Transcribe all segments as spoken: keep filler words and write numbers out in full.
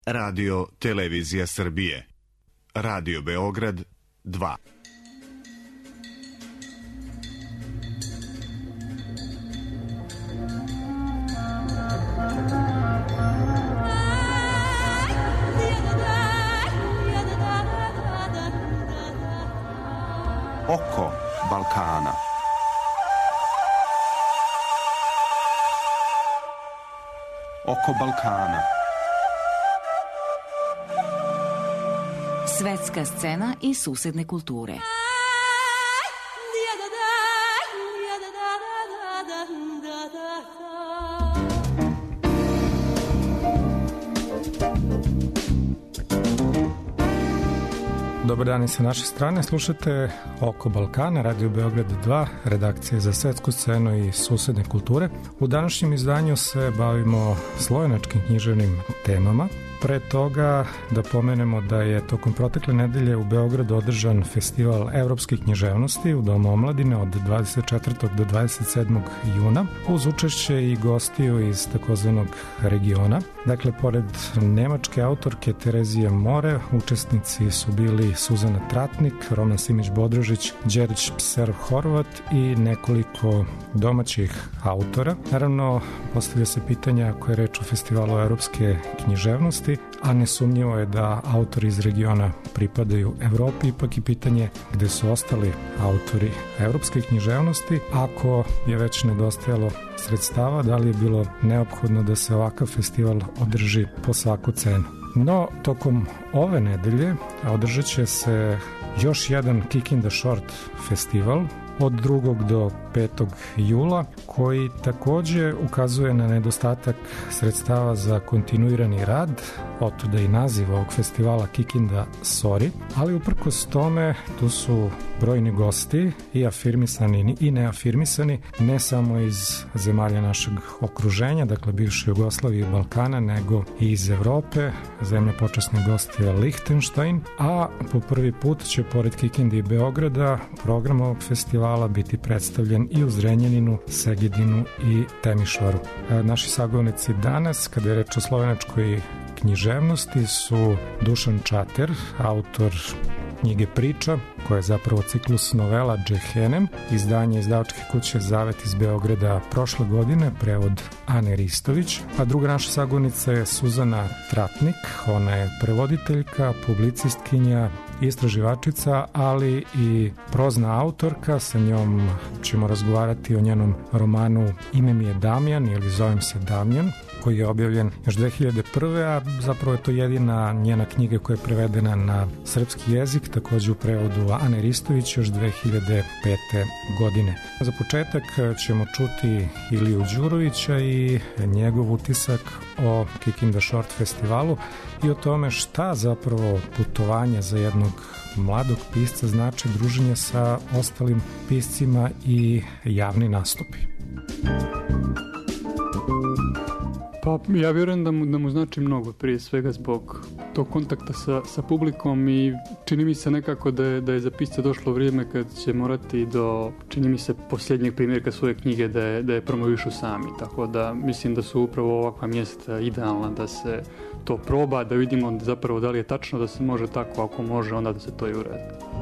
Radio Televizija Srbije. Radio Beograd dva. Oko Balkana. Oko Balkana. Svetska scena i susedne kulture. Dobar dan i sa naše strane, slušate Oko Balkana, Radio Beograd dva, redakcije za svetsku scenu i susedne kulture. U današnjem izdanju se bavimo slovenačkim književnim temama. Pre toga da pomenemo da je tokom protekle nedelje u Beogradu održan festival evropskih književnosti u Domu omladine od dvadeset četvrtog do dvadeset sedmog juna uz učešće i gostiju iz takozvanog regiona. Dakle, pored nemačke autorke Terezije More, učesnici su bili Suzana Tratnik, Roman Simić-Bodrožić, Đerić Pser-Horvat i nekoliko domaćih autora. Naravno, postavlja se pitanja ako je reč o festivalu evropske književnosti, a nesumnjivo je da autori iz regiona pripadaju Evropi, ipak i pitanje gde su ostali autori evropske književnosti. Ako je već nedostajalo sredstava, da li je bilo neophodno da se ovakav festival održi po svaku cenu. No, tokom ove nedelje održat će se još jedan Kick in the Short festival od drugog do petog jula, koji takođe ukazuje na nedostatak sredstava za kontinuirani rad, otuda i naziv ovog festivala Kick in the Sorry, ali uprkos tome tu su brojni gosti i afirmisani i neafirmisani, ne samo iz zemalja našeg okruženja, dakle bivše Jugoslavije i Balkana, nego i iz Evrope. Zemlja počasnih gosti je Lichtenstein, a po prvi put će pored Kikinde i Beograda program ovog festivala biti predstavljen i u Zrenjaninu, Segedinu i Temišvaru. Naši sagovornici danas, kada je reč o slovenačkoj književnosti, su Dušan Čater, autor knjige Priča, koja je zapravo ciklus novela Džehennem, izdanje izdavačke kuće Zavet iz Beograda prošle godine, prevod Ane Ristović, a druga naša sagovornica je Suzana Tratnik, ona je prevoditeljka, publicistkinja, istraživačica, ali i prozna autorka. Sa njom ćemo razgovarati o njenom romanu Ime mi je Damjan ili Zovem se Damjan, koji je objavljen još dve hiljade prve. a zapravo je to jedina njena knjiga koja je prevedena na srpski jezik, takođe u prevodu Ane Ristović još dve hiljade pete. godine. Za početak ćemo čuti Iliju Đurovića i njegov utisak o Kick in the Short festivalu i o tome šta zapravo putovanje za jednog mladog pisca znači, druženje sa ostalim piscima i javni nastupi. Pa ja vjerujem da mu, da mu znači mnogo, prije svega zbog tog kontakta sa, sa publikom, i čini mi se nekako da je, da je za pisca došlo vrijeme kad će morati do, čini mi se, posljednjeg primjerka svoje knjige da je, da je promovišu sami, tako da mislim da su upravo ovakva mjesta idealna da se to proba, da vidimo zapravo da li je tačno da se može tako, ako može onda da se to i uradi.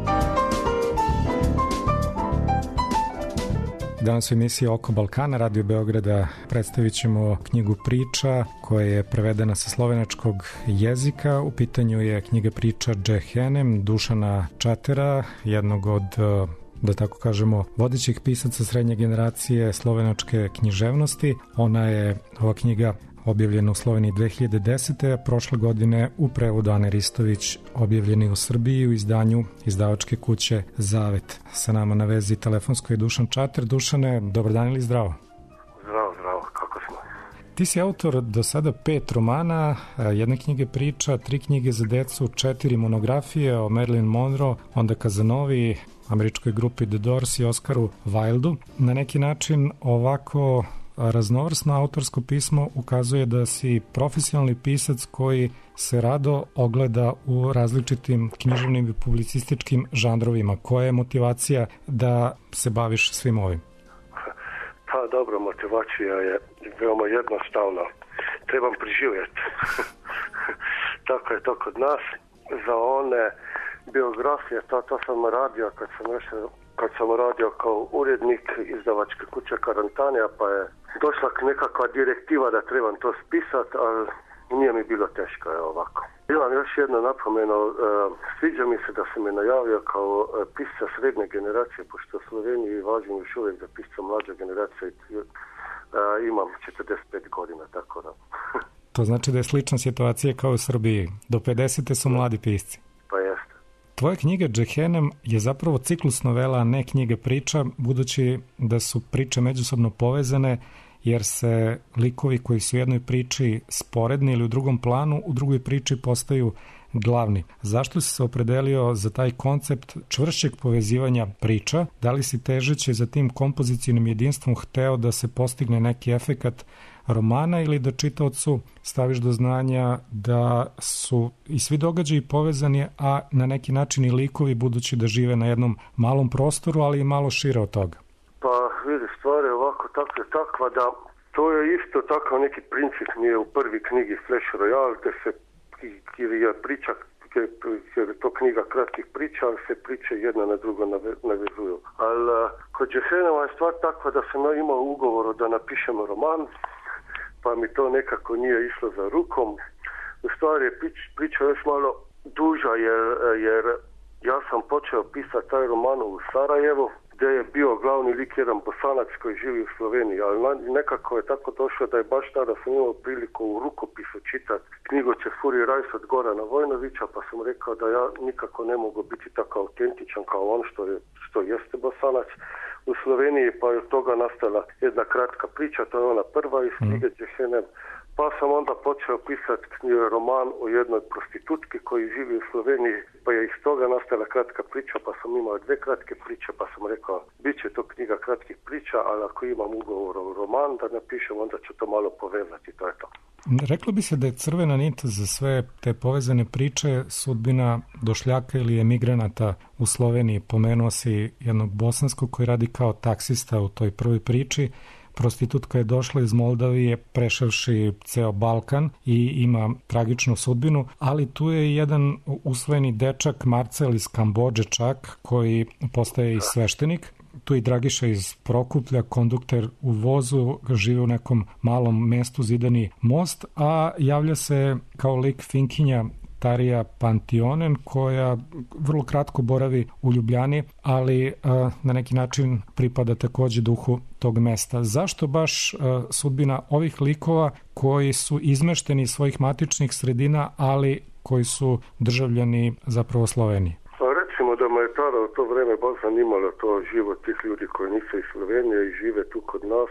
Danas u emisiji Oko Balkana, Radio Beograda, predstavit ćemo knjigu Priča, koja je prevedena sa slovenačkog jezika. U pitanju je knjiga Priča Džehennem Dušana Čatera, jednog od, da tako kažemo, vodećih pisaca srednje generacije slovenačke književnosti. Ona je, ova knjiga, objavljena u Sloveniji dve hiljade desete. a prošle godine u prevodu Ane Ristović objavljeni u Srbiji u izdanju izdavačke kuće Zavet. Sa nama na vezi telefonsko je Dušan Čater. Dušane, dobar dan ili zdravo? Zdravo, zdravo, kako smo? Ti si autor do sada pet romana, jedne knjige Priča, tri knjige za decu, četiri monografije o Marilyn Monroe, onda Kazanovi, američkoj grupi The Doors i Oskaru Wildu. Na neki način ovako raznovrsno autorsko pismo ukazuje da si profesionalni pisac koji se rado ogleda u različitim književnim i publicističkim žanrovima. Koja je motivacija da se baviš svim ovim? Pa dobro, motivacija je veoma jednostavna. Trebam preživjeti. kako je to kod nas. Za one biografije, to, to sam radio kad sam još, kad sam radio kao urednik izdavačke kuće Karantanija, pa je došla nekakva direktiva da trebam to spisati, ali nije mi bilo teško, je ovako. Imam još jedno napomeno, uh, sviđa mi se da se me najavio kao uh, pisca srednje generacije, pošto u Sloveniji važim još uvijek za pisca mlađe generacije, uh, imam četrdeset pet godina, tako da. To znači da je slična situacija kao u Srbiji, do pedesete su mladi pisci. Pa jeste. Tvoja knjiga Džehennem je zapravo ciklus novela, a ne knjige priča, budući da su priče međusobno povezane, jer se likovi koji su u jednoj priči sporedni ili u drugom planu, u drugoj priči postaju glavni. Zašto si se opredelio za taj koncept čvršćeg povezivanja priča? Da li si težeći za tim kompozicijnim jedinstvom hteo da se postigne neki efekat romana ili da čitaocu staviš do znanja da su i svi događaji povezani, a na neki način i likovi, budući da žive na jednom malom prostoru, ali i malo šire od toga? Pa vidi, stvar je ovako tako je takva da to je isto takav neki princip mi je u prvi knjigi Flash Royale, gdje se je priča, jer je to knjiga kratkih priča, ali se priče jedna na drugo navezuju. Ali kod Džehennema je stvar takva da sam imao ugovor da napišem roman, pa mi to nekako nije išlo za rukom. U stvari je priča još malo duža, jer, jer ja sam počeo pisati taj roman u Sarajevu, gdje je bio glavni lik jedan Bosanac koji živi u Sloveniji, ali nekako je tako došlo da je baš tada sam imao priliku u rukopisu čitati knjigu Čefuri Rajs od Gorana Vojnovića, pa sam rekao da ja nikako ne mogu biti tako autentičan kao on što, je, što jeste Bosanac u Sloveniji, pa je od toga nastala jedna kratka priča, to je ona prva iz knjige Džehennem. Pa sam onda počeo pisati roman o jednoj prostitutki koji živi u Sloveniji, pa je iz toga nastala kratka priča, pa sam imao dve kratke priče, pa sam rekao, bit će to knjiga kratkih priča, ali ako imam ugovor o roman da napišem, onda ću to malo povezati, to je to. Reklo bi se da je crvena nit za sve te povezane priče sudbina došljaka ili emigranata u Sloveniji. Pomenuo si jednog bosanskog koji radi kao taksista u toj prvoj priči. Prostitutka je došla iz Moldavije prešavši ceo Balkan i ima tragičnu sudbinu, ali tu je jedan usvojeni dečak Marcel iz Kambodže čak, koji postaje i sveštenik. Tu je Dragiša iz Prokuplja, kondukter u vozu, žive u nekom malom mestu Zidani most, a javlja se kao lik Finkinja Tarija Pantionen, koja vrlo kratko boravi u Ljubljani, ali a, na neki način pripada takođe duhu tog mesta. Zašto baš a, sudbina ovih likova koji su izmešteni iz svojih matičnih sredina, ali koji su državljani zapravo Slovenije? Pa recimo da me je tada u to vreme baš zanimalo to život tih ljudi koji nisu iz Slovenije i žive tu kod nas.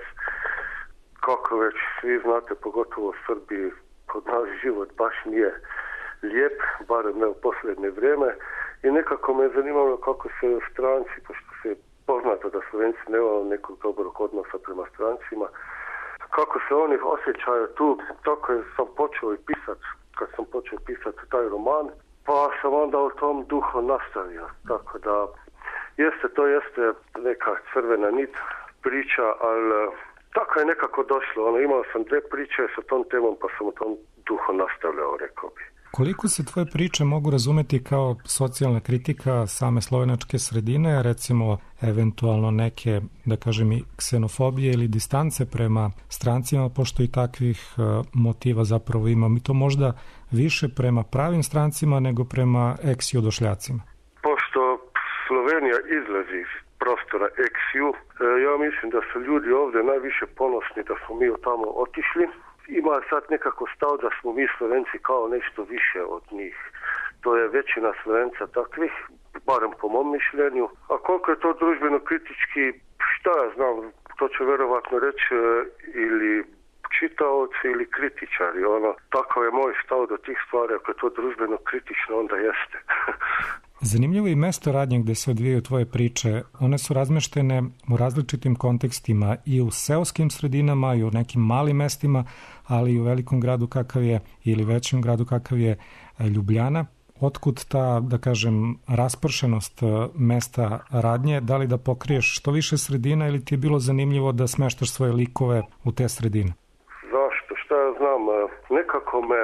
Kako već svi znate, pogotovo u Srbiji, kod nas život baš nije lijep, barem ne u posljednje vrijeme, i nekako me je zanimalo kako se stranci, pošto se je poznato da Slovenci nemaju nekog dobrog odnosa prema strancima, kako se oni osjećaju tu. Tako je sam počeo i pisati, kad sam počeo pisati taj roman, pa sam onda u tom duhu nastavio. Tako da, jeste, to jeste neka crvena nit priča, ali tako je nekako došlo. Ono, imao sam dve priče sa tom temom, pa sam u tom duhu nastavljao, rekao bi. Koliko se tvoje priče mogu razumeti kao socijalna kritika same slovenačke sredine, recimo eventualno neke, da kažem, i ksenofobije ili distance prema strancima, pošto i takvih uh, motiva zapravo ima. Mi to možda više prema pravim strancima nego prema ex-judošljacima? Pošto Slovenija izlazi iz prostora ex-ju, ja mislim da su ljudi ovdje najviše ponosni da smo mi od tamo otišli. Ima sad nekako stav da smo mi Slovenci kao nešto više od njih. To je većina Slovenca takvih, barem po mom mišljenju. A koliko je to družbeno kritički, šta ja znam, to će verovatno reći ili čitaoci ili kritičari. Ono, tako je moj stav do tih stvari, ako je to družbeno kritično, onda jeste. Zanimljivo je i mesto radnje gde se odvijaju tvoje priče. One su razmeštene u različitim kontekstima i u seoskim sredinama i u nekim malim mestima, ali i u velikom gradu kakav je ili većem gradu kakav je Ljubljana. Otkud ta, da kažem, raspršenost mesta radnje? Da li da pokriješ što više sredina ili ti je bilo zanimljivo da smeštaš svoje likove u te sredine? Zašto? Šta ja znam? Nekako me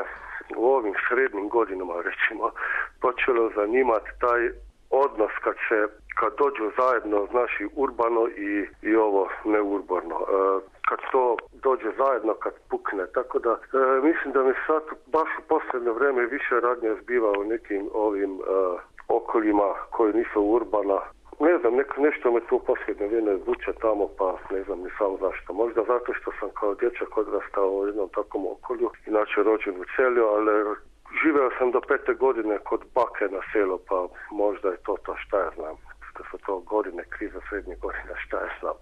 u ovim srednjim godinama, recimo, počelo zanimati taj odnos kad se kad dođu zajedno, znači urbano i, i ovo neurbano. E, kad to dođe zajedno, kad pukne. Tako da e, mislim da mi sad baš u posljednje vrijeme više radnje zbiva u nekim ovim e, okoljima koji nisu urbana. Ne znam, nek, nešto me tu posljednje vrijeme zvuče tamo, pa ne znam ni sam zašto. Možda zato što sam kao dječak odrastao u jednom takvom okolju, inače rođen u Celju, ali živeo sam do pete godine kod bake na selu, pa možda je to to, šta ja znam. Da su to godine, kriza srednjih godina, šta ja znam.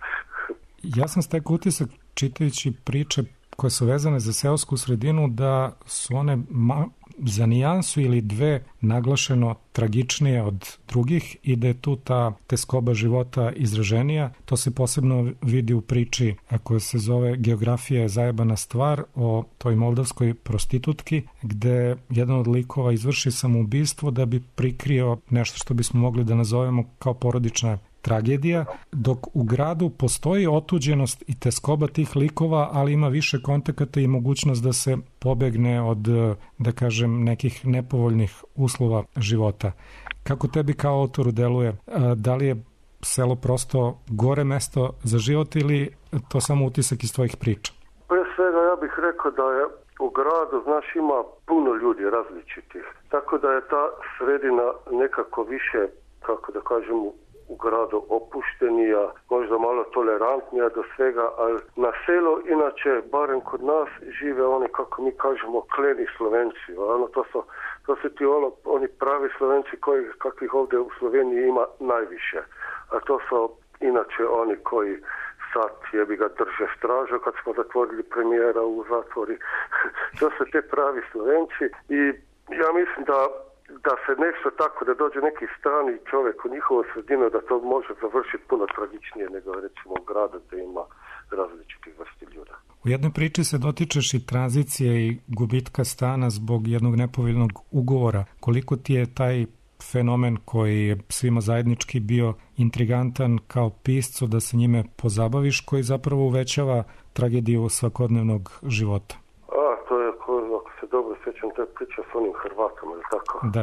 Ja sam stekao utisak, čitajući priče koje su vezane za seosku sredinu, da su one ma, za nijansu ili dve naglašeno tragičnije od drugih i da je tu ta teskoba života izraženija. To se posebno vidi u priči koja se zove Geografija je zajebana stvar, o toj moldavskoj prostitutki, gde jedan od likova izvrši samoubistvo da bi prikrio nešto što bismo mogli da nazovemo kao porodična tragedija, dok u gradu postoji otuđenost i teskoba tih likova, ali ima više kontakata i mogućnost da se pobegne od, da kažem, nekih nepovoljnih uslova života. Kako tebi kao autoru deluje? Da li je selo prosto gore mesto za život ili to samo utisak iz tvojih priča? Pre svega ja bih rekao da je u gradu, znaš, ima puno ljudi različitih. Tako da je ta sredina nekako više, kako da kažem, u gradu opuštenija, možda malo tolerantnija do svega, ali na selu inače, barem kod nas, žive oni, kako mi kažemo, kleni Slovenci. Ono, to su, to su ti ono, oni pravi Slovenci koji, kakvih ovdje u Sloveniji ima najviše. A to su inače oni koji sad jebi ga drže stražu kad smo zatvorili premijera u zatvori. To su te pravi Slovenci i ja mislim da da se nešto tako, da dođe neki strani čovjek u njihovu sredinu, da to može završiti puno tragičnije nego recimo u gradu gdje ima različitih vrsti ljuda. U jednoj priči se dotičeš i tranzicije i gubitka stana zbog jednog nepovoljnog ugovora. Koliko ti je taj fenomen koji je svima zajednički bio intrigantan kao piscu da se njime pozabaviš, koji zapravo uvećava tragediju svakodnevnog života? A, to je, ako se dobro sjećam, to je priča s onim Hrvatom, ili tako? Da.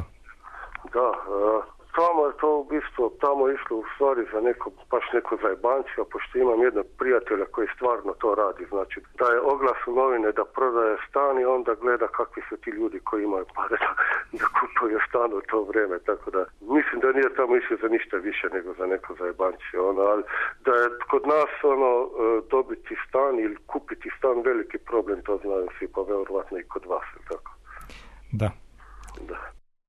Da, uh, tamo je to u bistvu, tamo je išlo u stvari za neko, baš neko zajebancija, pošto imam jednog prijatelja koji stvarno to radi, znači da je oglas u novine da prodaje stan i onda gleda kakvi su ti ljudi koji imaju pare da, da kupuju stan u to vrijeme, tako da mislim da nije tamo išlo za ništa više nego za neko zajebancije, ono, ali da je kod nas ono dobiti stan ili kupiti stan veliki problem, to znaju svi, pa vjerovatno i kod vas, tako? Da. Da.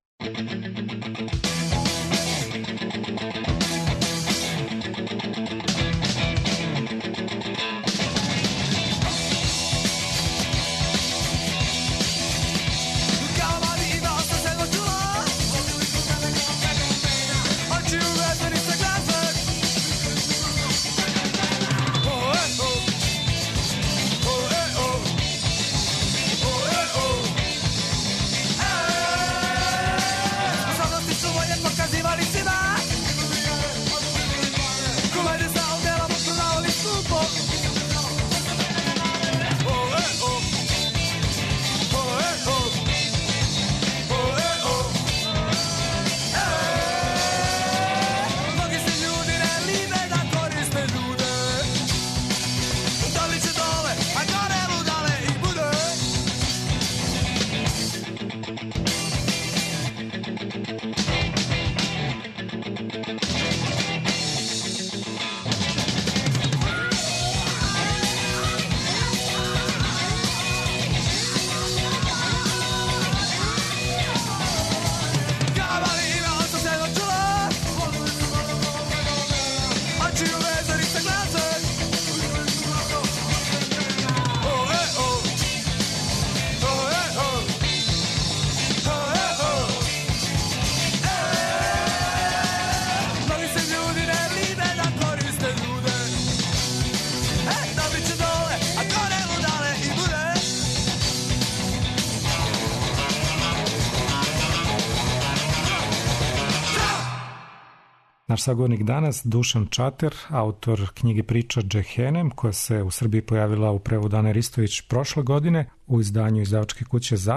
Naš sagovornik danas, Dušan Čater, autor knjige Priča Džehenem, koja se u Srbiji pojavila u prevodu Ane Ristović prošle godine u izdanju izdavačke kuće Zavet.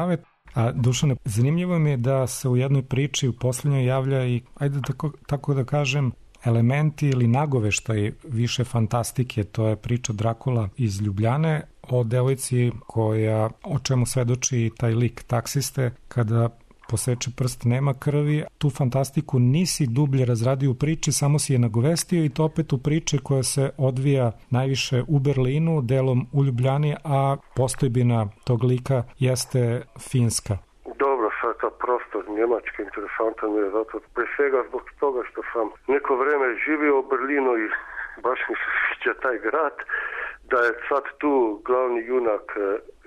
A Dušane, zanimljivo mi je da se u jednoj priči u posljednjoj javlja i, ajde tako, tako da kažem, elementi ili nagoveštaj više fantastike. To je priča Drakula iz Ljubljane o devojci koja, o čemu svedoči taj lik taksiste, kada poseče prst, nema krvi. Tu fantastiku nisi dublje razradio u priči, samo si je nagovestio, i to opet u priči koja se odvija najviše u Berlinu, delom u Ljubljani, a postojbina tog lika jeste Finska. Dobro, sad ta prostor njemački interesantan mi je zato pre svega zbog toga što sam neko vreme živio u Berlinu i baš mi se sviđa taj grad, da je sad tu glavni junak e,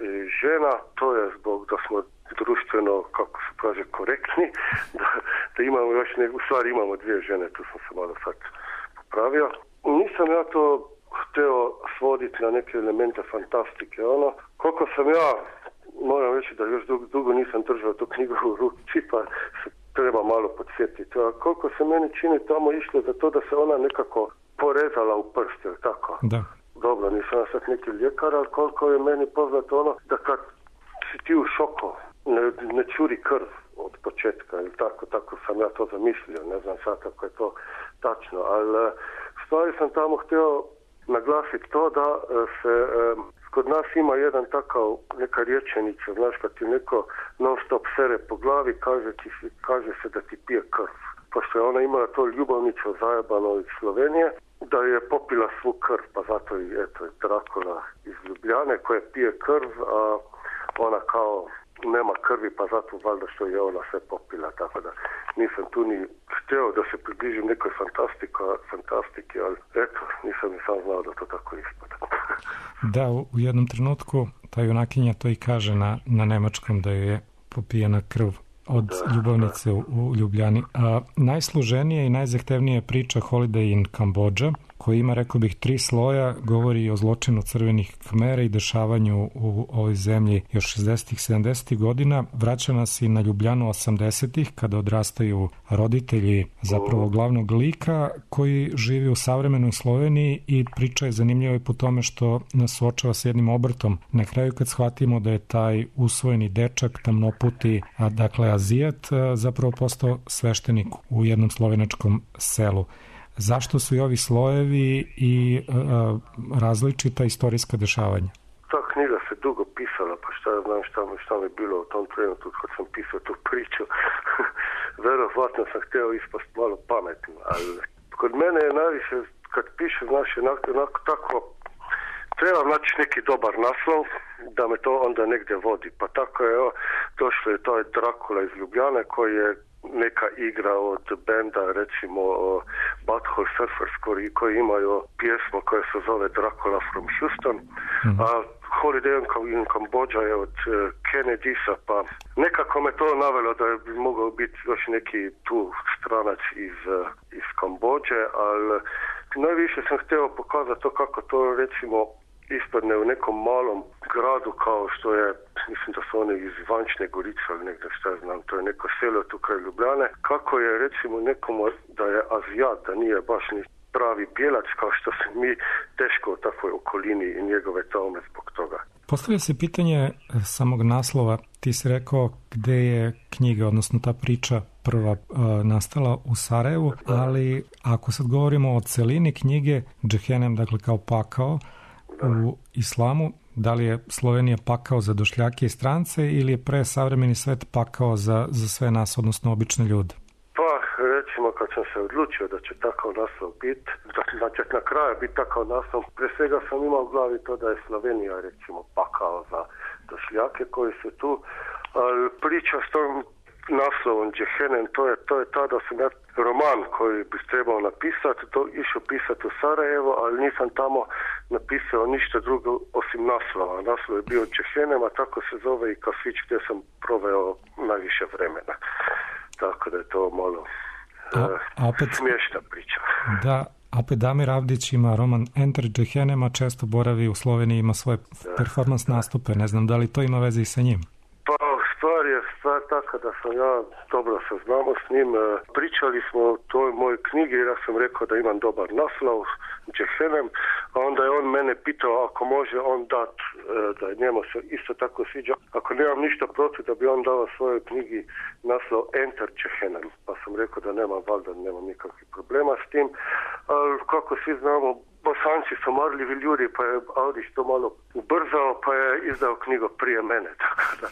žena, to je zbog da smo društveno, kako se kaže, korektni, da, da imamo još ne, u stvari imamo dvije žene, tu sam se malo sad popravio. Nisam ja to hteo svoditi na neke elemente fantastike, ono, koliko sam ja, moram reći da još dugo, dugo nisam držao tu knjigu u ruci, pa se treba malo podsjetiti, a koliko se meni čini tamo išlo za to da se ona nekako porezala u prste, tako? Da. Dobro, nisam sad neki ljekar, ali koliko je meni poznato ono, da kad si ti u šoku, ne, ne curi krv od početka, ili tako, tako sam ja to zamislio, ne znam sad ako je to tačno, ali stvari sam tamo htio naglasiti to da se kod nas ima jedan takav, neka rječenica, znaš, kad ti neko non stop sere po glavi, kaže, ti, kaže se da ti pije krv. Pošto je ona imala to ljubavničo zajebano iz Slovenije, da je popila svu krv, pa zato i eto je Drakula iz Ljubljane koja pije krv, a ona kao nema krvi, pa zato valjda što je ona sve popila, tako da nisam tu ni htio da se približim nekoj fantastiki, ali eto, nisam ni sam znao da to tako ispada. Da, u jednom trenutku ta junakinja to i kaže na, na nemačkom, da je popijena krv od da, ljubavnice da. u Ljubljani. A najsloženija i najzahtevnija priča Holiday in Cambodia, koja ima, rekao bih, tri sloja, govori o zločinu crvenih Kmera i dešavanju u ovoj zemlji još šezdesetih sedamdesetih godina. Vraća nas i na Ljubljanu osamdesetih, kada odrastaju roditelji zapravo glavnog lika koji živi u savremenoj Sloveniji, i priča je zanimljiva i po tome što nas suočava s jednim obrtom. Na kraju kad shvatimo da je taj usvojeni dečak, tamnoputi, a dakle Azijat, zapravo postao sveštenik u jednom slovenačkom selu. Zašto su i ovi slojevi i a, različita istorijska dešavanja? Ta knjiga se dugo pisala, pa šta ja znam šta, šta mi je bilo u tom trenutku kad sam pisao tu priču. Verovatno sam htio ispast malo pametno, ali kod mene je najviše, kad piše, znaš, onako, onako tako, treba naći neki dobar naslov da me to onda negdje vodi. Pa tako je, evo, došlo je taj Drakula iz Ljubljane koji je neka igra od benda, recimo Butthole Surfers, koji, koji imaju pjesmu koja se zove Dracula from Houston, mm-hmm. a Holiday in Cambodia je od uh, Kennedysa, pa nekako me to navelo da bi mogao biti još neki tu stranac iz, uh, iz Kambodže, ali najviše sam htio pokazati to kako to, recimo, ispadne u nekom malom gradu kao što je, mislim da su oni iz Ivančne Gorice ili negdje, šta ja znam, to je neko selo tu kraj Ljubljane, kako je recimo nekomu da je Azijat, da nije baš ni pravi bijelac, kao što se mi teško u takvoj okolini i njegove traume zbog toga. Postavlja se pitanje samog naslova. Ti si rekao gde je knjiga, odnosno ta priča prva uh, nastala u Sarajevu, ali ako sad govorimo o celini knjige, Džehenem, dakle kao pakao, u islamu, da li je Slovenija pakao za došljake i strance ili je pre savremeni svet pakao za, za sve nas, odnosno obične ljude? Pa, recimo, kad sam se odlučio da će takav naslov biti, da će na kraju biti takav naslov, pre svega sam imao u glavi to da je Slovenija, recimo, pakao za došljake koji su tu, ali priča s tom naslovom Džehenem, to je, to je ta da sam ja roman koji bi trebao napisati, to išao pisati u Sarajevo, ali nisam tamo napisao ništa drugo osim naslova. Naslov je bio Džehenem, a tako se zove i kafić gdje sam proveo najviše vremena. Tako da je to malo a, a opet, smiješna priča. Da, opet Damir Avdić ima roman Enter Džehenem, a često boravi u Sloveniji, ima svoje da, performans nastupe. Ne znam da li to ima veze i sa njim. Pa stvar je stvar taka da sam ja dobro se znamo s njim. Pričali smo o toj mojoj knjigi jer ja sam rekao da imam dobar naslov, Džehennem, a onda je on mene pitao ako može on dat, da njemu se isto tako sviđa, ako nemam ništa protiv da bi on dao svojoj knjigi naslov Enter Džehennem. Pa sam rekao da nema, valjda nemam nikakvih problema s tim, ali kako svi znamo, Bosanci su marljivi ljudi, pa je Audić to malo ubrzao, pa je izdao knjigu prije mene, tako da.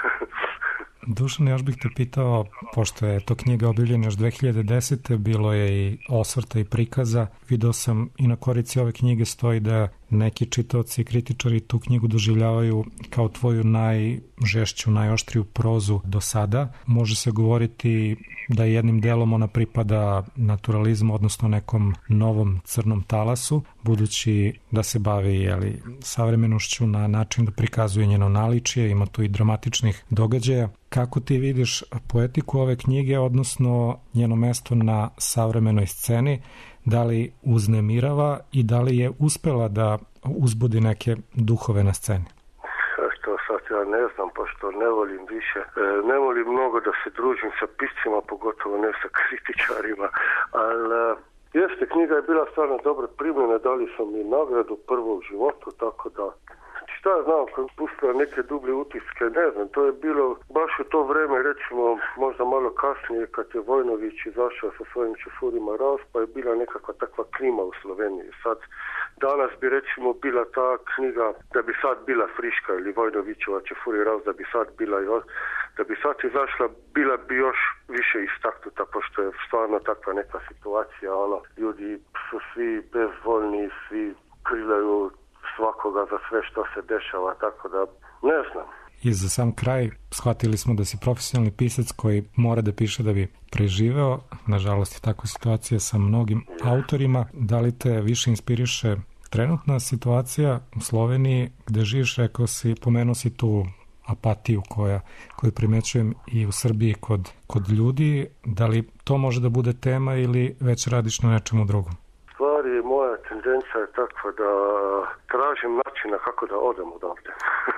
Dušan, još bih te pitao, pošto je to knjiga objavljena još dve hiljade desete. bilo je i osvrta i prikaza. Video sam i na korici ove knjige stoji da neki čitaoci i kritičari tu knjigu doživljavaju kao tvoju najžešću, najoštriju prozu do sada. Može se govoriti da jednim delom ona pripada naturalizmu, odnosno nekom novom crnom talasu, budući da se bavi jeli, savremenošću na način da prikazuje njeno naličje, ima tu i dramatičnih događaja. Kako ti vidiš poetiku ove knjige, odnosno njeno mesto na savremenoj sceni, da li uznemirava i da li je uspela da uzbudi neke duhove na sceni? Što sad ja ne znam, pošto ne volim više, ne volim mnogo da se družim sa piscima, pogotovo ne sa kritičarima, ali jeste, knjiga je bila stvarno dobro primljena, dali su mi nagradu prvu u životu, tako da šta ja znam, kad pustila neke dublje utiske, ne znam, to je bilo baš u to vreme, recimo možda malo kasnije kad je Vojnović izašao sa svojim Čefurima Raus, pa je bila nekakva takva klima u Sloveniji. Sad, danas bi recimo bila ta knjiga, da bi sad bila Friška ili Vojnovićeva Čefuri Raus, da bi sad bila još, da bi sad izašla, bila bi još više istaknuta, pošto je stvarno takva neka situacija, ono, ljudi su svi bezvoljni, svi kriljaju svakoga za sve što se dešava, tako da ne znam. I za sam kraj shvatili smo da si profesionalni pisac koji mora da piše da bi preživeo. Nažalost je takva situacija sa mnogim autorima. Da li te više inspiriše trenutna situacija u Sloveniji gde živiš? Rekao si, pomenuo si tu apatiju koja, koju primećujem i u Srbiji kod, kod ljudi. Da li to može da bude tema ili već radiš na nečemu drugom? Stvari, moja tendencija je takva da tražim načina kako da odem odavde.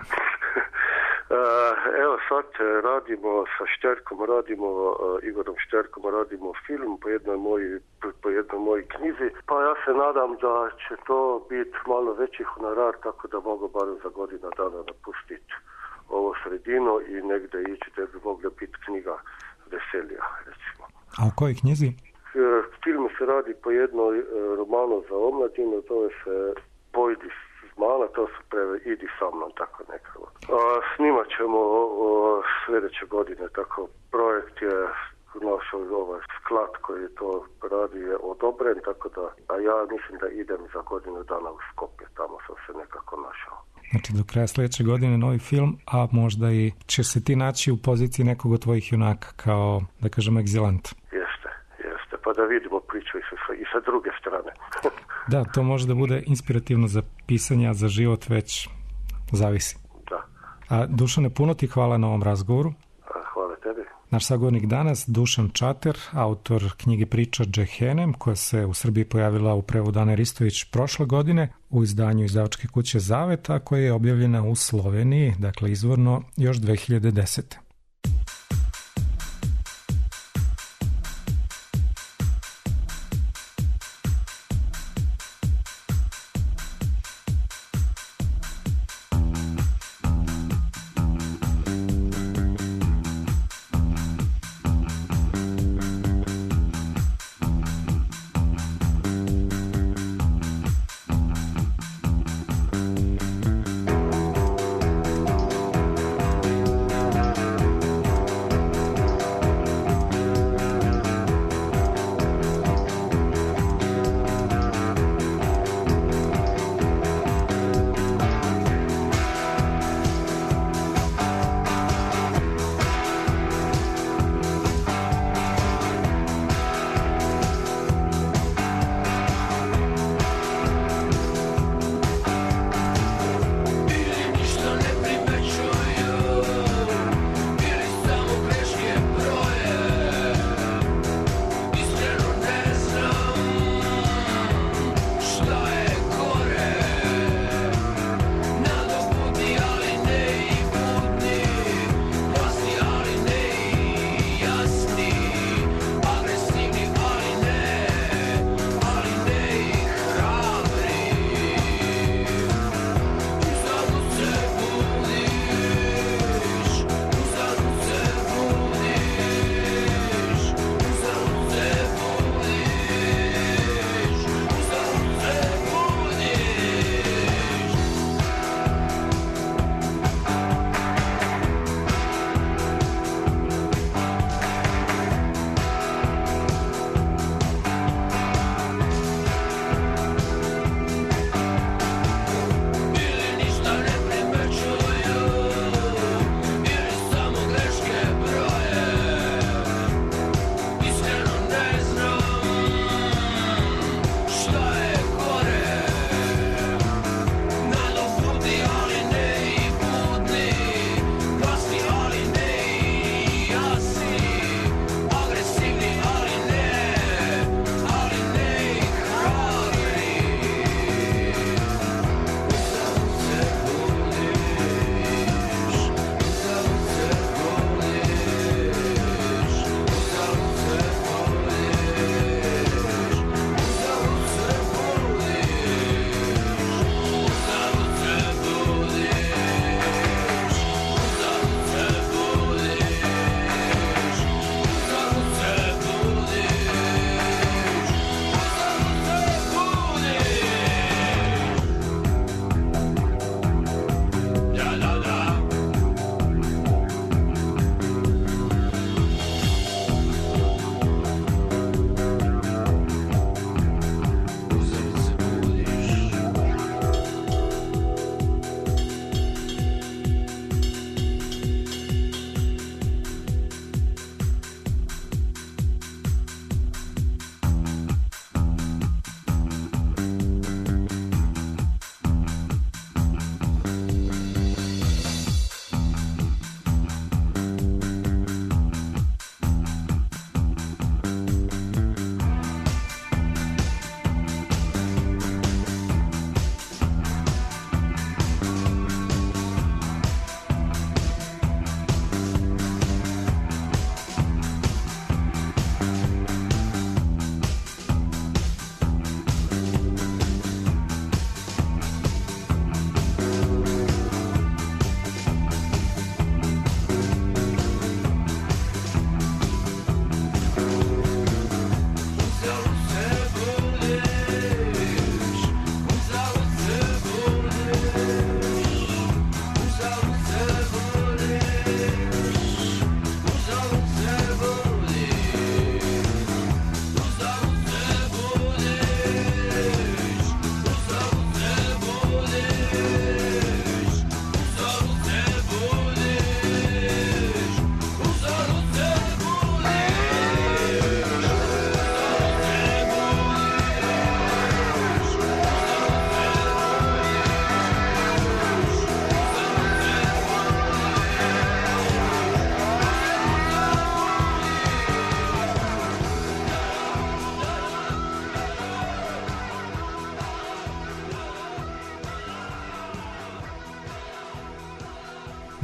Evo sad radimo sa Šterkom, radimo Igorom Šterkom, radimo film po jednoj moji, po jednoj moji knjizi, pa ja se nadam da će to biti malo veći honorar, tako da mogu barem za godina dana napustiti ovo sredino i negde ići da bi mogla biti knjiga veselija, recimo. A u kojoj knjizi? Film se radi po jednoj romanu za omladinu, zove se Pojdi s mala, to su preve Idi sa mnom, tako nekako. A, snimat ćemo o, sljedeće godine, tako projekt je naš ovaj sklad koji to radi je odobren, tako da, a ja mislim da idem za godinu dana u Skopje, tamo sam se nekako našao. Znači do kraja sljedeće godine novi film, a možda i ćeš se ti naći u poziciji nekog od tvojih junaka kao, da kažemo, egzilant. Jeste, jeste, pa da vidimo priču i sa, i sa druge strane. Da, to može da bude inspirativno za pisanje, a za život već zavisi. Da. A Dušane, puno ti hvala na ovom razgovoru. A, hvala tebi. Naš sagovornik danas, Dušan Čater, autor knjige Priča Džehennem, koja se u Srbiji pojavila u prevodu Ane Ristović prošle godine u izdanju izdavačke kuće Zavet, a koja je objavljena u Sloveniji, dakle izvorno još dve hiljade desete.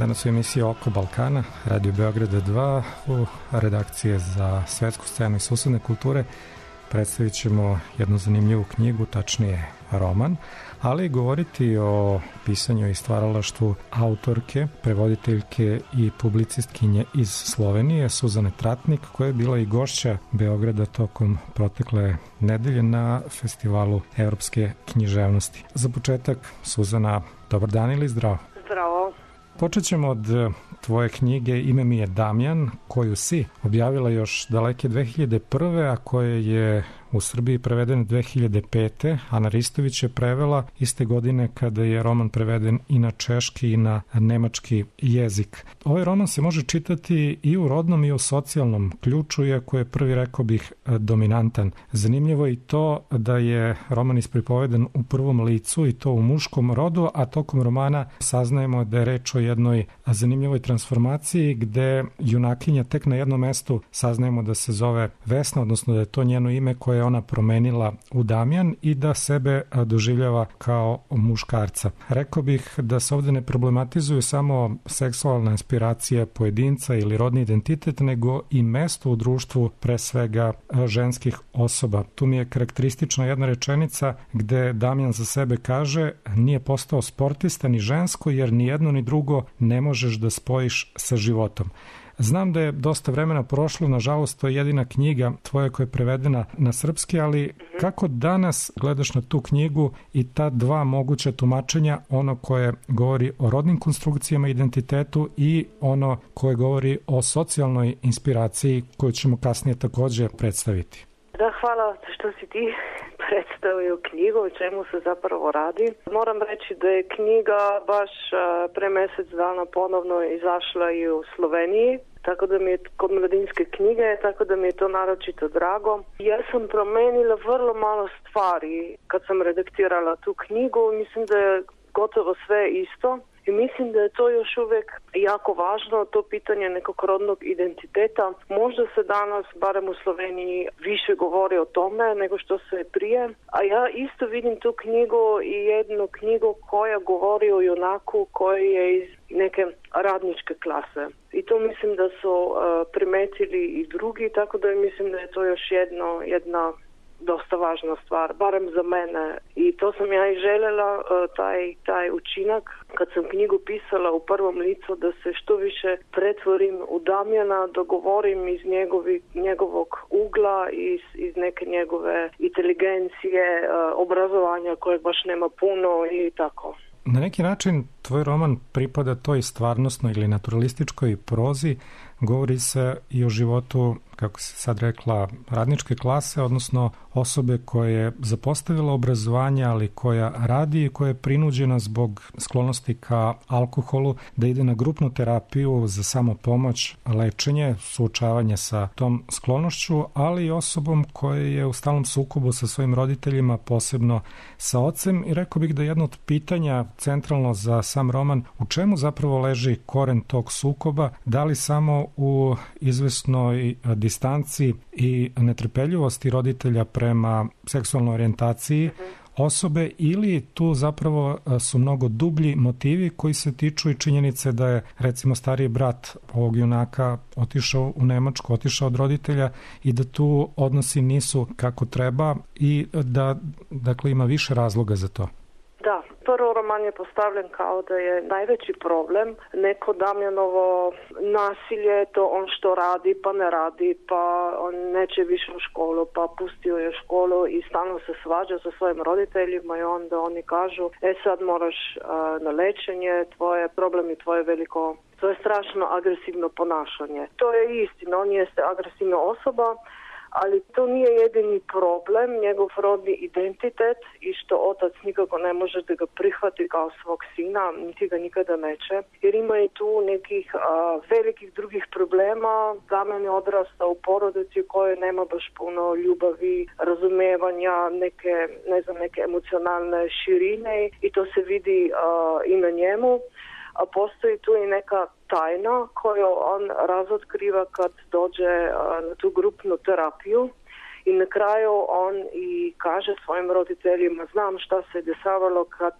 Danas u emisiji Oko Balkana, Radio Beograda dva, u redakcije za svetsku scenu i susedne kulture predstavit ćemo jednu zanimljivu knjigu, tačnije roman, ali govoriti o pisanju i stvaralaštvu autorke, prevoditeljke i publicistkinje iz Slovenije, Suzane Tratnik, koja je bila i gošća Beograda tokom protekle nedelje na festivalu evropske književnosti. Za početak, Suzana, dobar dan ili zdravo? Zdravo. Počet ćemo od tvoje knjige Ime mi je Damjan, koju si objavila još daleke dve hiljade prve, a koja je u Srbiji prevedena dve hiljade pete. Ana Ristović je prevela iste godine kada je roman preveden i na češki i na nemački jezik. Ovaj roman se može čitati i u rodnom i u socijalnom ključu, iako je prvi, rekao bih, dominantan. Zanimljivo je i to da je roman ispripoveden u prvom licu i to u muškom rodu, a tokom romana saznajemo da je reč o jednoj zanimljivoj transformaciji gde junakinja tek na jednom mestu saznajemo da se zove Vesna, odnosno da je to njeno ime koje ona promenila u Damjan i da sebe doživljava kao muškarca. Rekao bih da se ovde ne problematizuju samo seksualna inspiracija pojedinca ili rodni identitet, nego i mesto u društvu, pre svega ženskih osoba. Tu mi je karakteristična jedna rečenica gde Damjan za sebe kaže: nije postao sportista ni žensko, jer ni jedno ni drugo ne možeš da spojiš sa životom. Znam da je dosta vremena prošlo, nažalost to je jedina knjiga tvoja koja je prevedena na srpski, ali kako danas gledaš na tu knjigu i ta dva moguća tumačenja, ono koje govori o rodnim konstrukcijama, identitetu i ono koje govori o socijalnoj inspiraciji koju ćemo kasnije takođe predstaviti? Da, hvala što si ti predstavio knjigu, o čemu se zapravo radi. Moram reći da je knjiga baš pre mesec dana ponovno izašla i u Sloveniji, tako da mi je kod mladinske knjige, tako da mi je to naročito drago. Ja sam promenila vrlo malo stvari kad sam redaktirala tu knjigu, mislim da je gotovo sve isto. I mislim da je to još uvijek jako važno, to pitanje nekog rodnog identiteta. Možda se danas, barem u Sloveniji, više govori o tome nego što se prije. A ja isto vidim tu knjigu i jednu knjigu koja govori o junaku koji je iz neke radničke klase. I to mislim da su uh, primetili i drugi, tako da mislim da je to još jedno, jedna dosta važna stvar, barem za mene. I to sam ja i željela, taj, taj učinak, kad sam knjigu pisala u prvom licu, da se što više pretvorim u Damjana, da govorim iz njegovi, njegovog ugla, iz, iz neke njegove inteligencije, obrazovanja kojeg baš nema puno i tako. Na neki način tvoj roman pripada toj stvarnostnoj ili naturalističkoj prozi, govori se i o životu, kako se sad rekla, radničke klase, odnosno osobe koja je zapostavila obrazovanje, ali koja radi i koja je prinuđena zbog sklonosti ka alkoholu da ide na grupnu terapiju za samopomoć, lečenje, suočavanje sa tom sklonošću, ali i osobom koja je u stalnom sukobu sa svojim roditeljima, posebno sa ocem. I rekao bih da jedno od pitanja centralno za sam roman, u čemu zapravo leži koren tog sukoba, da li samo u izvesnoj distanci i netrpeljivosti roditelja prema seksualnoj orijentaciji osobe, ili tu zapravo su mnogo dublji motivi koji se tiču i činjenice da je, recimo, stariji brat ovog junaka otišao u Nemačku, otišao od roditelja i da tu odnosi nisu kako treba i da, dakle, ima više razloga za to. Da, prvo roman je postavljen kao da je najveći problem neko Damjanovo nasilje, to on što radi pa ne radi, pa on neće više u školu, pa pustio je školu i stalno se svađa sa svojim roditeljima i onda oni kažu: e sad moraš a, na lečenje, tvoje problem i tvoje veliko, to je strašno agresivno ponašanje. To je istina, on jeste agresivna osoba, ali to nije jedini problem, njegov rodni identitet i što otac nikako ne može da ga prihvati kao svog sina, niti ga nikada neće, jer ima i tu nekih a, velikih drugih problema. Damjan je odrastao u porodici u kojoj nema baš puno ljubavi, razumevanja, neke, ne znam, neke emocionalne širine i to se vidi a, i na njemu. A postoji tu i neka tajna koju on razotkriva kad dođe na tu grupnu terapiju i na kraju on i kaže svojim roditeljima: znam šta se dešavalo kad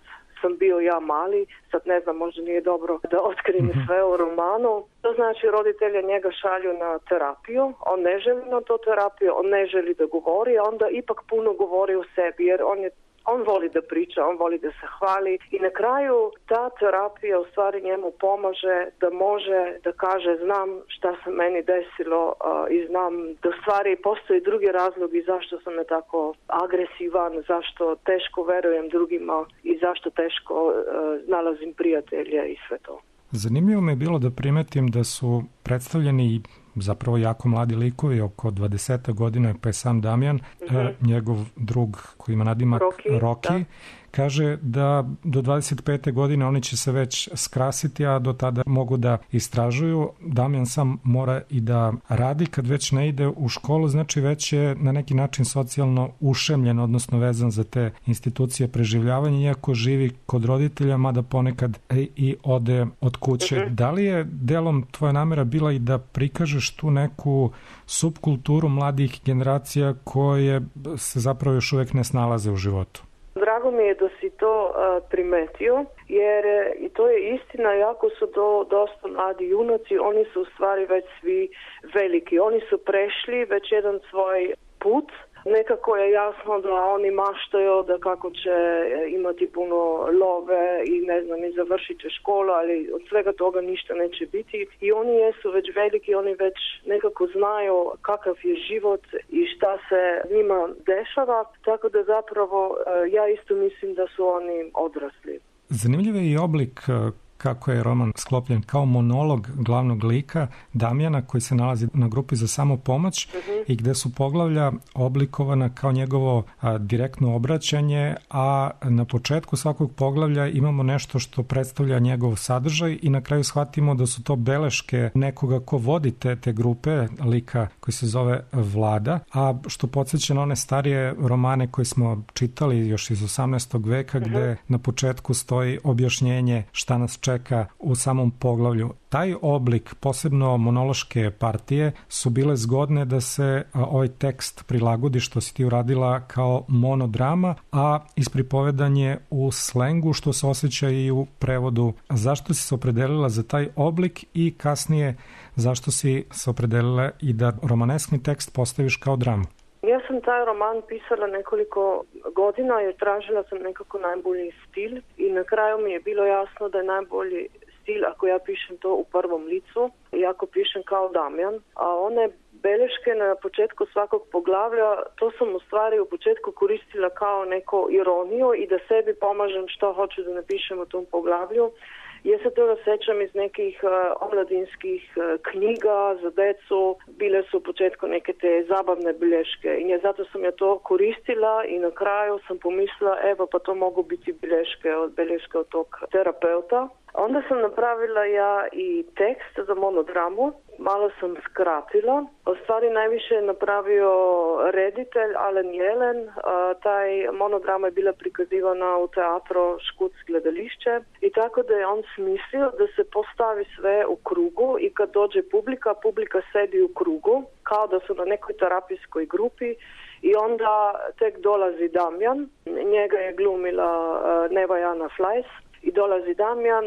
sam bio ja mali, sad ne znam, možda nije dobro da otkrim sve u romanu. To znači roditelje njega šalju na terapiju, on ne želi na to terapiju, on ne želi da govori, a onda ipak puno govori o sebi, jer on je On voli da priča, on voli da se hvali i na kraju ta terapija u stvari njemu pomaže da može da kaže znam šta se meni desilo uh, i znam da u stvari postoji drugi razlog i zašto sam ne tako agresivan, zašto teško verujem drugima i zašto teško uh, nalazim prijatelje i sve to. Zanimljivo mi je bilo da primetim da su predstavljeni zapravo jako mladi likovi, oko dvadeset godina, pa je sam Damjan, mm-hmm. njegov drug koji ima nadimak Rocky, Rocky kaže da do dvadeset pete godine oni će se već skrasiti, a do tada mogu da istražuju. Damjan sam mora i da radi, kad već ne ide u školu, znači već je na neki način socijalno ušemljen, odnosno vezan za te institucije preživljavanja, iako živi kod roditelja, mada ponekad i ode od kuće. Mm-hmm. Da li je delom tvoja namera bila i da prikažeš tu neku subkulturu mladih generacija koje se zapravo još uvek ne snalaze u životu? Drago mi je da si to uh, primetio, jer i to je istina, jako su to dosta mladi junaci, oni su u stvari već svi veliki, oni su prešli već jedan svoj put. Nekako je jasno da oni maštaju da kako će imati puno love i ne znam i završit će školu, ali od svega toga ništa neće biti. I oni jesu već veliki, oni već nekako znaju kakav je život i šta se njima dešava, tako da zapravo ja isto mislim da su oni odrasli. Zanimljiv je i oblik kako je roman sklopljen kao monolog glavnog lika Damjana koji se nalazi na grupi za samopomoć uh-huh. i gde su poglavlja oblikovana kao njegovo a, direktno obraćanje, a na početku svakog poglavlja imamo nešto što predstavlja njegov sadržaj i na kraju shvatimo da su to beleške nekoga ko vodi te, te grupe, lika koji se zove Vlada, a što podsjeća na one starije romane koje smo čitali još iz osamnaestog veka uh-huh. gde na početku stoji objašnjenje šta nas čeka u samom poglavlju. Taj oblik, posebno monološke partije, su bile zgodne da se ovaj tekst prilagodi, što si ti uradila kao monodrama, a ispripovedanje u slengu, što se osjeća i u prevodu. Zašto si se opredelila za taj oblik i kasnije zašto si se opredelila i da romaneskni tekst postaviš kao dramu? Ja sam taj roman pisala nekoliko godina jer tražila sam nekako najbolji stil i na kraju mi je bilo jasno da je najbolji stil ako ja pišem to u prvom licu i ako pišem kao Damjan, a one beleške na početku svakog poglavlja, to sam u stvari u početku koristila kao neko ironiju i da sebi pomažem što hoću da napišem u tom poglavlju. Ja se toga sećam iz nekih uh, omladinskih uh, knjiga za decu, bile su u početku neke te zabavne bilješke i nje, zato sam ja to koristila i na kraju sam pomislila evo pa to mogu biti bilješke od bilješke od tog terapeuta. Onda sam napravila ja i tekst za monodramu, malo sam skratila. U stvari najviše je napravio reditelj Alen Jelen. Taj monodrama je bila prikazivana u teatru Škuc gledališće i tako da je on smislio da se postavi sve u krugu i kad dođe publika, publika sedi u krugu kao da su na nekoj terapijskoj grupi i onda tek dolazi Damjan. Njega je glumila Neva Jana Flajs. I dolazi Damjan,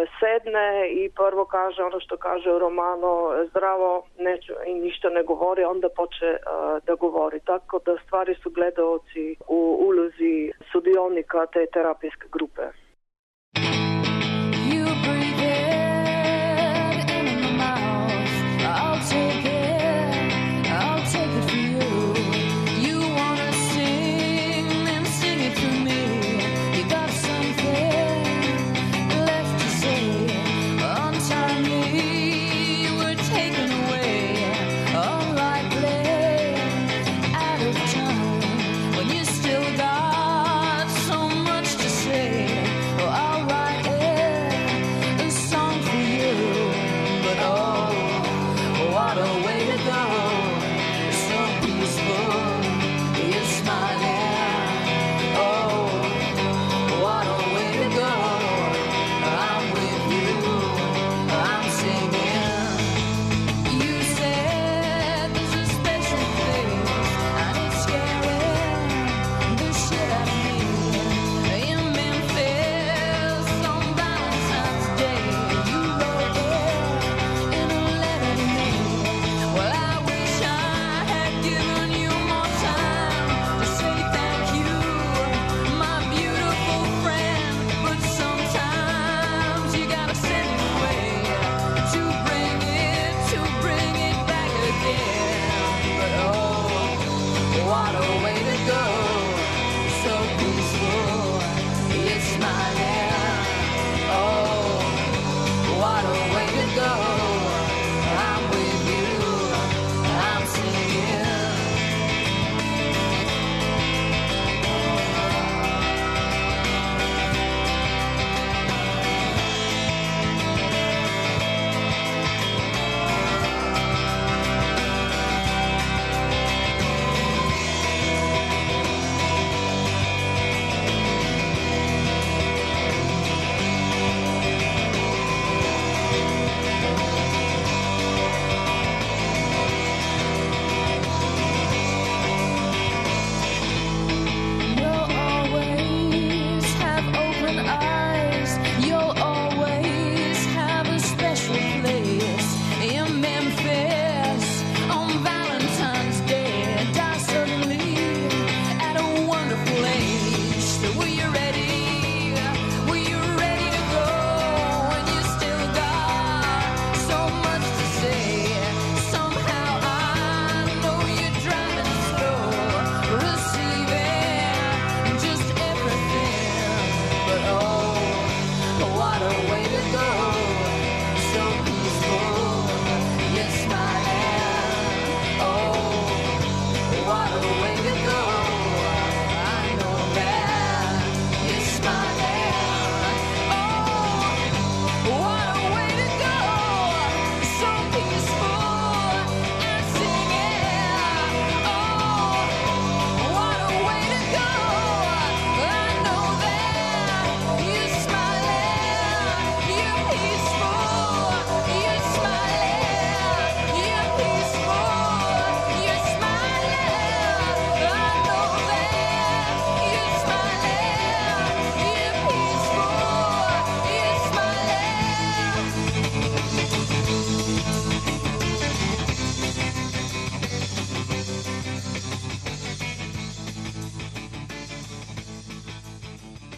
sedne i prvo kaže ono što kaže u romanu, zdravo, neću, i ništa ne govori, onda poče da govori. Tako da stvari su gledaoci u ulozi sudionika te terapijske grupe. When you still got so much to say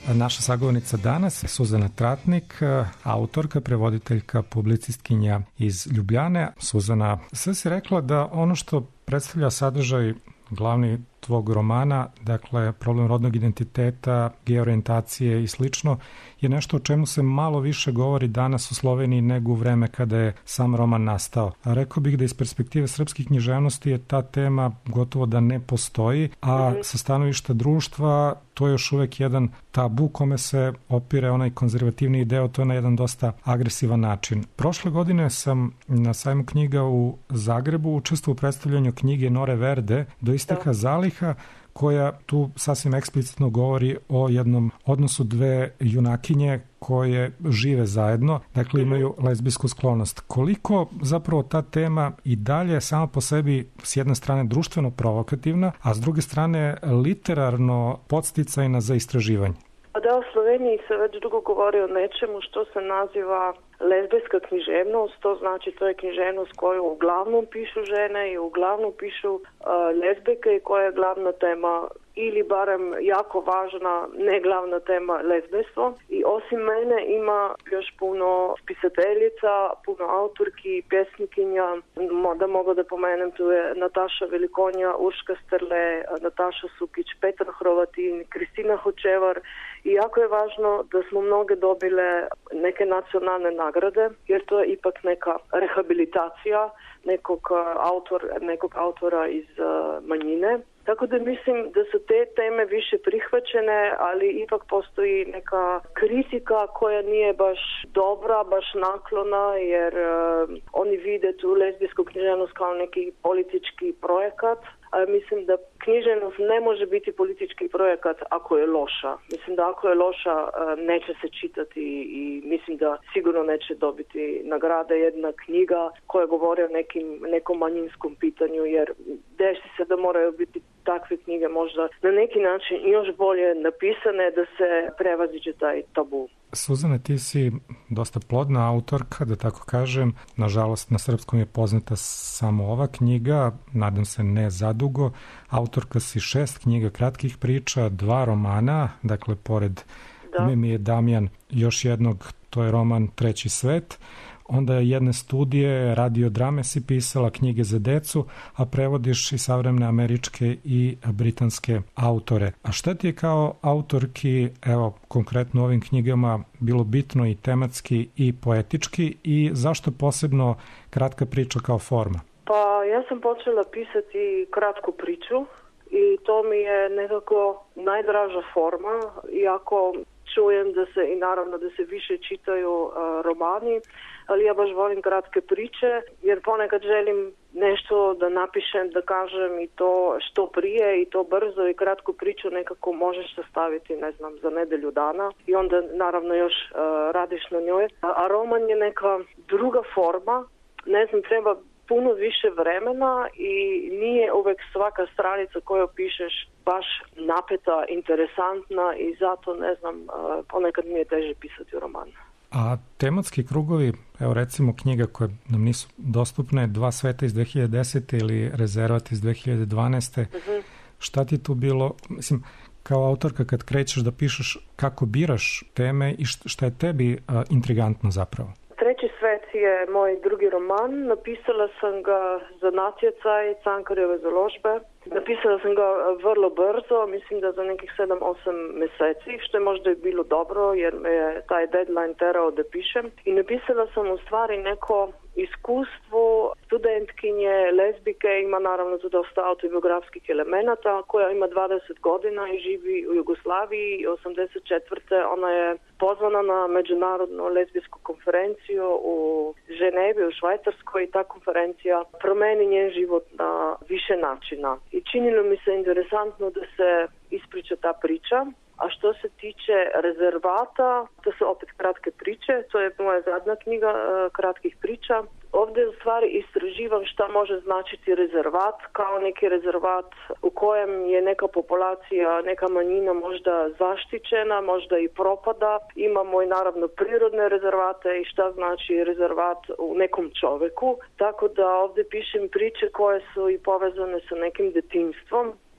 naša sagovornica danas, Suzana Tratnik, autorka, prevoditeljka, publicistkinja iz Ljubljane. Suzana, sve si rekla da ono što predstavlja sadržaj glavni tvog romana, dakle problem rodnog identiteta, georijentacije i slično, je nešto o čemu se malo više govori danas u Sloveniji nego u vreme kada je sam roman nastao. A rekao bih da iz perspektive srpskih književnosti je ta tema gotovo da ne postoji, a sa stanovišta društva to je još uvek jedan tabu kome se opire onaj konzervativni deo, to je na jedan dosta agresivan način. Prošle godine sam na sajmu knjiga u Zagrebu učestvovao u predstavljanju knjige Nore Verde Do isteka zaliha, koja tu sasvim eksplicitno govori o jednom odnosu dve junakinje koje žive zajedno, dakle imaju lezbijsku sklonost. Koliko zapravo ta tema i dalje sama po sebi s jedne strane društveno provokativna, a s druge strane literarno podsticajna za istraživanje? Da, u Sloveniji se već dugo govori o nečemu što se naziva lezbijska književnost, to znači to je književnost koju uglavnom pišu žene i uglavnom pišu uh, lezbijke i koja je glavna tema ili barem jako važna, ne glavna tema, lezbijstvo. I osim mene ima još puno spisateljica, puno autorki, pjesnikinja, da mogu da pomenem, tu je Nataša Velikonja, Urška Sterle, Nataša Sukić, Petar Hrovatin, Kristina Hočevar. I jako je važno da smo mnoge dobile neke nacionalne nagrade, jer to je ipak neka rehabilitacija nekog, autor, nekog autora iz uh, manjine. Tako da mislim da su te teme više prihvaćene, ali ipak postoji neka kritika koja nije baš dobra, baš naklona, jer uh, oni vide tu lezbijsku književnost kao neki politički projekat. A mislim da književnost ne može biti politički projekat ako je loša. Mislim da ako je loša neće se čitati i mislim da sigurno neće dobiti nagrade jedna knjiga koja govori o nekim, nekom manjinskom pitanju, jer desi se da moraju biti takve knjige možda na neki način još bolje napisane da se prevaziđe taj tabu. Suzana, ti si dosta plodna autorka, da tako kažem. Nažalost, na srpskom je poznata samo ova knjiga, nadam se ne zadugo. Autorka si šest knjiga kratkih priča, dva romana, dakle, pored da. Ime mi je Damjan, još jednog, to je roman Treći svet. Onda jedne studije, radiodrame si pisala, knjige za decu, a prevodiš i savremene američke i britanske autore. A šta ti je kao autorki, evo, konkretno u ovim knjigama, bilo bitno i tematski i poetički i zašto posebno kratka priča kao forma? Pa ja sam počela pisati kratku priču i to mi je nekako najdraža forma, iako čujem da se i naravno da se više čitaju uh, romani, ali ja baš volim kratke priče, jer ponekad želim nešto da napišem, da kažem i to što prije i to brzo i kratku priču nekako možeš sastaviti, ne znam, za nedelju dana i onda naravno još uh, radiš na njoj. A, a roman je neka druga forma, ne znam, treba puno više vremena i nije uvek svaka stranica koju pišeš baš napeta, interesantna i zato, ne znam, uh, ponekad mi je teže pisati roman. A tematski krugovi, evo recimo knjiga koje nam nisu dostupne, Dva sveta iz dve hiljade desete ili Rezervat iz dve hiljade dvanaeste. Uh-huh. Šta ti tu bilo, mislim, kao autorka kad krećeš da pišeš, kako biraš teme i šta je tebi a, intrigantno zapravo? Treći svet je moj drugi roman. Napisala sam ga za natjecaj Cankarjeve založbe. Napisala sam ga vrlo brzo, mislim da za nekih sedam osam mjeseci, što je možda i bilo dobro jer me je taj deadline terao da pišem. I napisala sam u stvari neko iskustvo studentkinje, lezbike, ima naravno tu dosta autobiografskih elemenata, koja ima dvadeset godina i živi u Jugoslaviji i osamdeset četvrte ona je pozvana na međunarodnu lezbijsku konferenciju u Ženevi, u Švajcarskoj i ta konferencija promeni njen život na više načina. I činilo mi se interesantno da se ispriča ta priča. A što se tiče Rezervata, to su opet kratke priče, to je moja zadnja knjiga uh, kratkih priča. Ovdje u stvari istraživam šta može značiti rezervat, kao neki rezervat u kojem je neka populacija, neka manjina možda zaštićena, možda i propada. Imamo i naravno prirodne rezervate i šta znači rezervat u nekom čovjeku. Tako da ovdje pišem priče koje su i povezane sa nekim detinjstvom.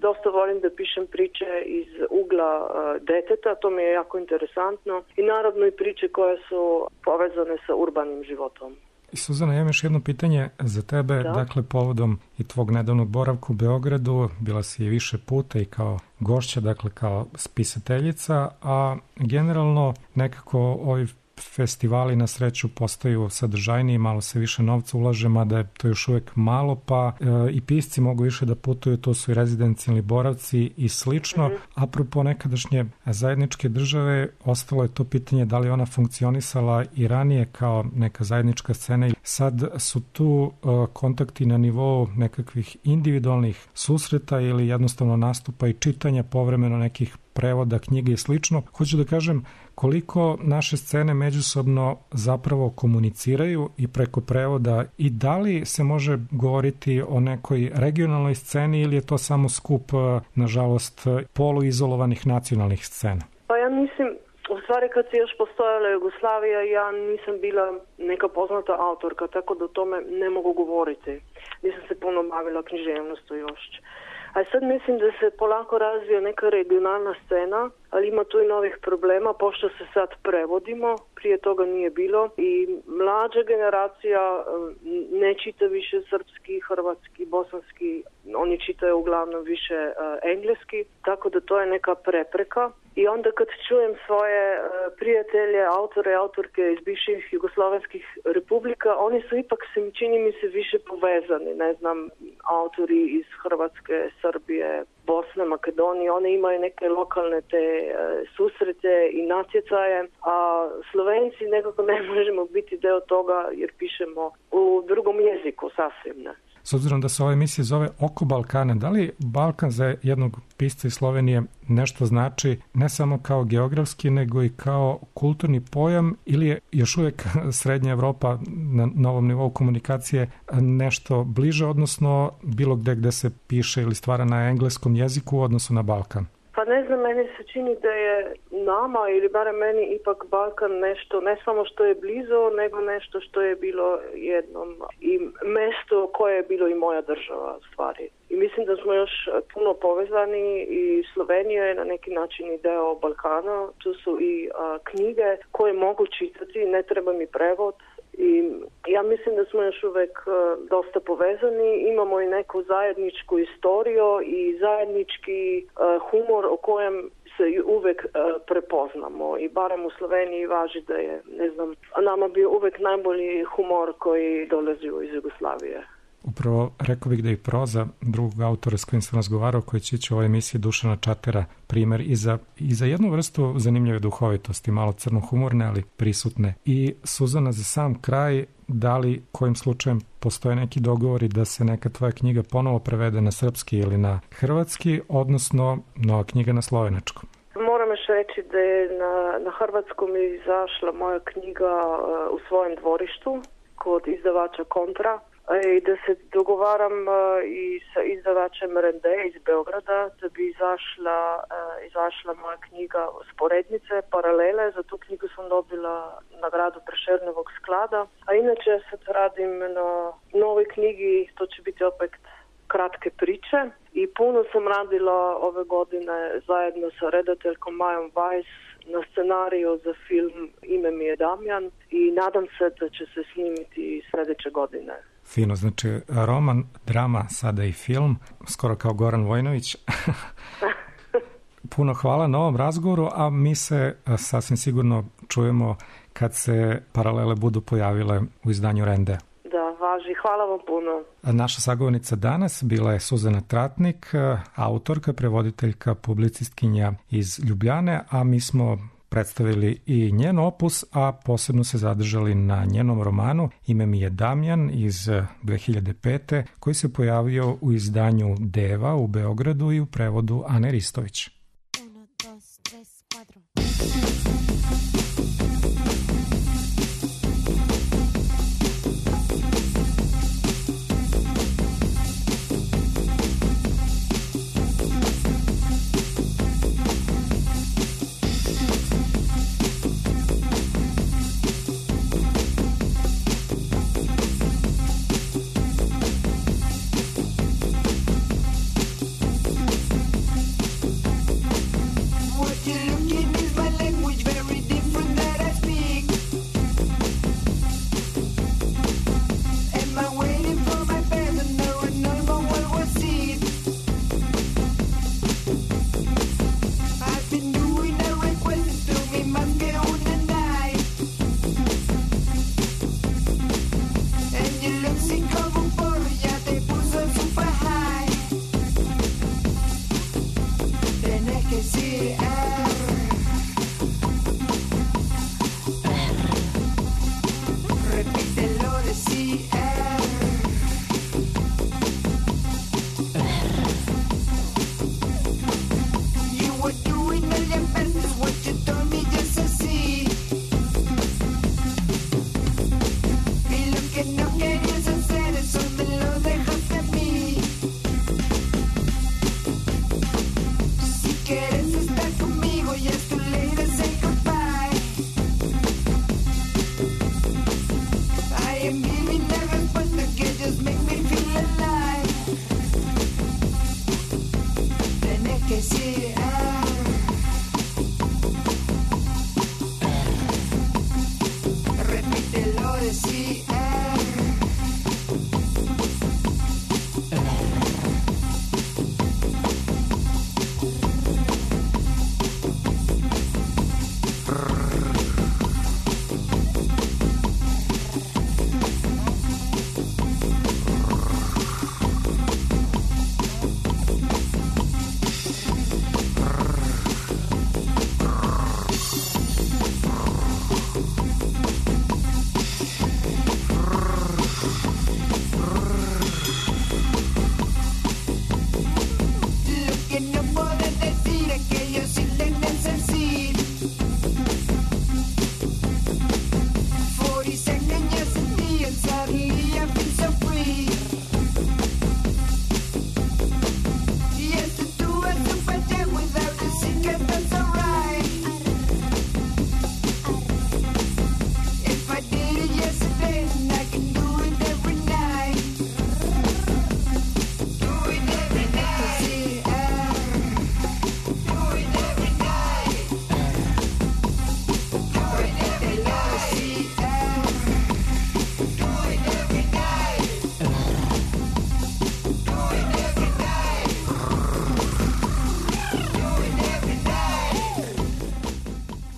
dosta volim da pišem priče iz ugla uh, deteta, to mi je jako interesantno i naravno i priče koje su povezane sa urbanim životom. I Suzana, ja imam još jedno pitanje za tebe, da. Dakle, povodom i tvog nedavnog boravka u Beogradu, bila si i više puta i kao gošća, dakle kao spisateljica, a generalno nekako ovi festivali na sreću postaju sadržajniji, malo se više novca ulaže, mada je to još uvek malo, pa e, i pisci mogu više da putuju, to su i rezidencijalni boravci i slično. Mm-hmm. Apropo nekadašnje zajedničke države, ostalo je to pitanje da li ona funkcionisala i ranije kao neka zajednička scena. Sad su tu e, kontakti na nivou nekakvih individualnih susreta ili jednostavno nastupa i čitanja, povremeno nekih prevoda, knjige i slično. Hoću da kažem koliko naše scene međusobno zapravo komuniciraju i preko prevoda i da li se može govoriti o nekoj regionalnoj sceni ili je to samo skup, nažalost, poluizolovanih nacionalnih scena? Pa ja mislim, u stvari kad se još postojala Jugoslavija, ja nisam bila neka poznata autorka, tako da o tome ne mogu govoriti. Nisam se puno bavila književnostu još. A sad mislim da se polako razvija neka regionalna scena, ali ima tu i novih problema, pošto se sad prevodimo, prije toga nije bilo i mlađa generacija ne čita više srpski, hrvatski, bosanski, oni čitaju uglavnom više uh, engleski, tako da to je neka prepreka. I onda kad čujem svoje uh, prijatelje, autore, autorke iz bivših jugoslovenskih republika, oni su ipak, se, čini mi se, više povezani. Ne znam, autori iz Hrvatske, Srbije, Bosne, Makedonije, one imaju neke lokalne te uh, susrete i natjecaje, a Slovenci nekako ne možemo biti deo toga jer pišemo u drugom jeziku sasvim, ne. S obzirom da se ova emisija zove Oko Balkana, da li Balkan za jednog pisca iz Slovenije nešto znači ne samo kao geografski, nego i kao kulturni pojam ili je još uvek Srednja Evropa na novom nivou komunikacije nešto bliže, odnosno bilo gde gde se piše ili stvara na engleskom jeziku u odnosu na Balkan? Pa ne znam, meni se čini da je nama ili barem meni ipak Balkan nešto, ne samo što je blizu, nego nešto što je bilo jednom i mesto koje je bilo i moja država stvari. I mislim da smo još puno povezani i Slovenija je na neki način i deo Balkana. Tu su i a, knjige koje mogu čitati, ne treba mi prevod. I ja mislim da smo još uvek uh, dosta povezani, imamo i neku zajedničku istoriju i zajednički uh, humor o kojem se uvek uh, prepoznamo i barem u Sloveniji važi da je, ne znam, nama bio uvek najbolji humor koji dolazi iz Jugoslavije. Upravo rekao bih da i proza drugog autora s kojim sam razgovarao, koji će ići u ovoj emisiji, Dušana Čatera, primer i za, i za jednu vrstu zanimljive duhovitosti, malo crnohumorne, ali prisutne. I Suzana, za sam kraj, da li kojim slučajem postoje neki dogovori da se neka tvoja knjiga ponovo prevede na srpski ili na hrvatski, odnosno nova knjiga na slovenačkom? Moram još reći da je na, na hrvatskom izašla moja knjiga uh, u svojem dvorištu kod izdavača Kontra. I da se dogovaram uh, i sa izdavačem Rende iz Beograda da bi izašla, uh, izašla moja knjiga Sporednice, Paralele. Za tu knjigu sam dobila nagradu Prešernovog sklada. A inače sad radim na novoj knjigi, to će biti opet kratke priče. I puno sam radila ove godine zajedno sa redateljkom Majom Weiss na scenariju za film Ime mi je Damjan i nadam se da će se snimiti sljedeće godine. Fino, znači roman, drama, sada i film, skoro kao Goran Vojnović. Puno hvala na ovom razgovoru, a mi se sasvim sigurno čujemo kad se Paralele budu pojavile u izdanju Rende. Da, važi. Hvala vam puno. Naša sagovornica danas bila je Suzana Tratnik, autorka, prevoditeljka, publicistkinja iz Ljubljane, a mi smo predstavili i njen opus, a posebno se zadržali na njenom romanu Ime mi je Damjan iz dve hiljade pete. koji se pojavio u izdanju Deva u Beogradu i u prevodu Ane Ristović. Uno, dos, tres, cuatro.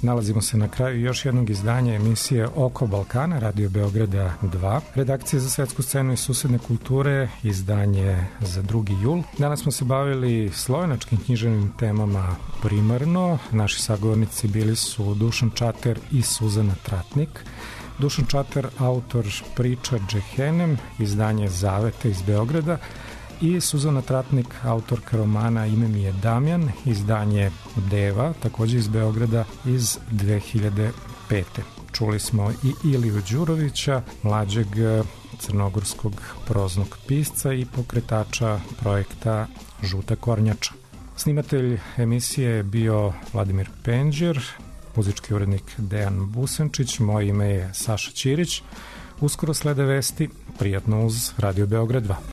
Nalazimo se na kraju još jednog izdanja emisije Oko Balkana, Radio Beograda dva, redakcija za svetsku scenu i susedne kulture, izdanje za drugi jul. Danas smo se bavili slovenačkim književnim temama primarno. Naši sagovornici bili su Dušan Čater i Suzana Tratnik. Dušan Čater, autor priča Džehenem, izdanje Zavete iz Beograda, i Suzana Tratnik, autorka romana Ime mi je Damjan, izdanje Deva, takođe iz Beograda, iz dve hiljade pete. Čuli smo i Iliju Đurovića, mlađeg crnogorskog proznog pisca i pokretača projekta Žuta kornjača. Snimatelj emisije je bio Vladimir Penđer, muzički urednik Dejan Busenčić, moje ime je Saša Ćirić. Uskoro slede vesti, prijatno uz Radio Beograd dva.